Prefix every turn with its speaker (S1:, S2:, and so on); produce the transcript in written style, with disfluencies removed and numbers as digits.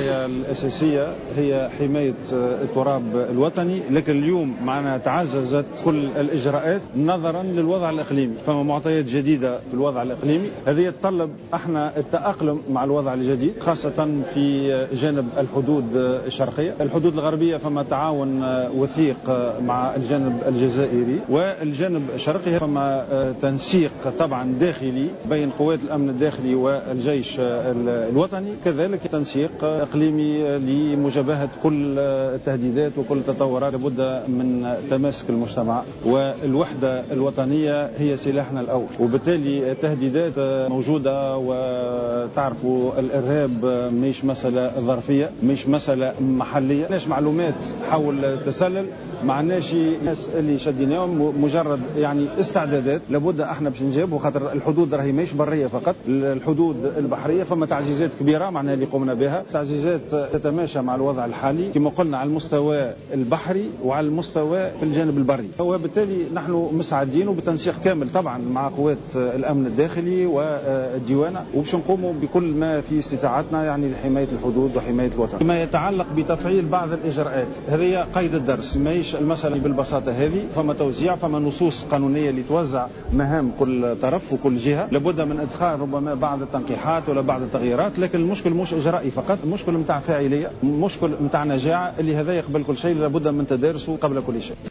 S1: الغاية الأساسية هي حماية التراب الوطني، لكن اليوم معنا تعززت كل الإجراءات نظرا للوضع الإقليمي. فما معطيات جديدة في الوضع الإقليمي، هذه يتطلب احنا التأقلم مع الوضع الجديد، خاصة في جانب الحدود الشرقية. الحدود الغربية فما تعاون وثيق مع الجانب الجزائري، والجانب الشرقي فما تنسيق طبعا داخلي بين قوات الأمن الداخلي والجيش الوطني، كذلك تنسيق إقليمي لمجابهة كل التهديدات وكل التطورات. لابد من تماسك المجتمع، والوحدة الوطنية هي سلاحنا الأول، وبالتالي التهديدات موجودة. وتعرفوا الإرهاب مش مسألة ظرفية، مش مسألة محلية. معناش معلومات حول التسلل، معناش ناس اللي شديناهم، مجرد يعني استعدادات. لابد احنا باش نجاوبوا، خاطر الحدود راهي ماهيش برية فقط، الحدود البحرية فما تعزيزات كبيرة معناها اللي قمنا بها، تعزيزات تتماشى مع الوضع الحالي كما قلنا على المستوى البحري وعلى المستوى في الجانب البري. وبالتالي نحن مساعدين وبتنسيق كامل طبعا مع قوات الأمن الداخلي والديوانة، وباش نقوموا بكل ما في استطاعتنا يعني لحماية الحدود وحماية الوطن. فيما يتعلق بتفعيل بعض الإجراءات، هذه قيد الدرس، ماهيش المسألة بالبساطة هذه. فما توزيع، فما نصوص قانونية لتوزع مهام كل طرف وكل جهة. لابد من إدخال ربما بعض التنقيحات ولا بعض التغييرات، لكن المشكل مش إجرائي فقط، المشكل متاع فاعلية، مشكل متاع نجاعة، اللي هذا يقبل كل شيء. لابد من تدارسه قبل كل شيء.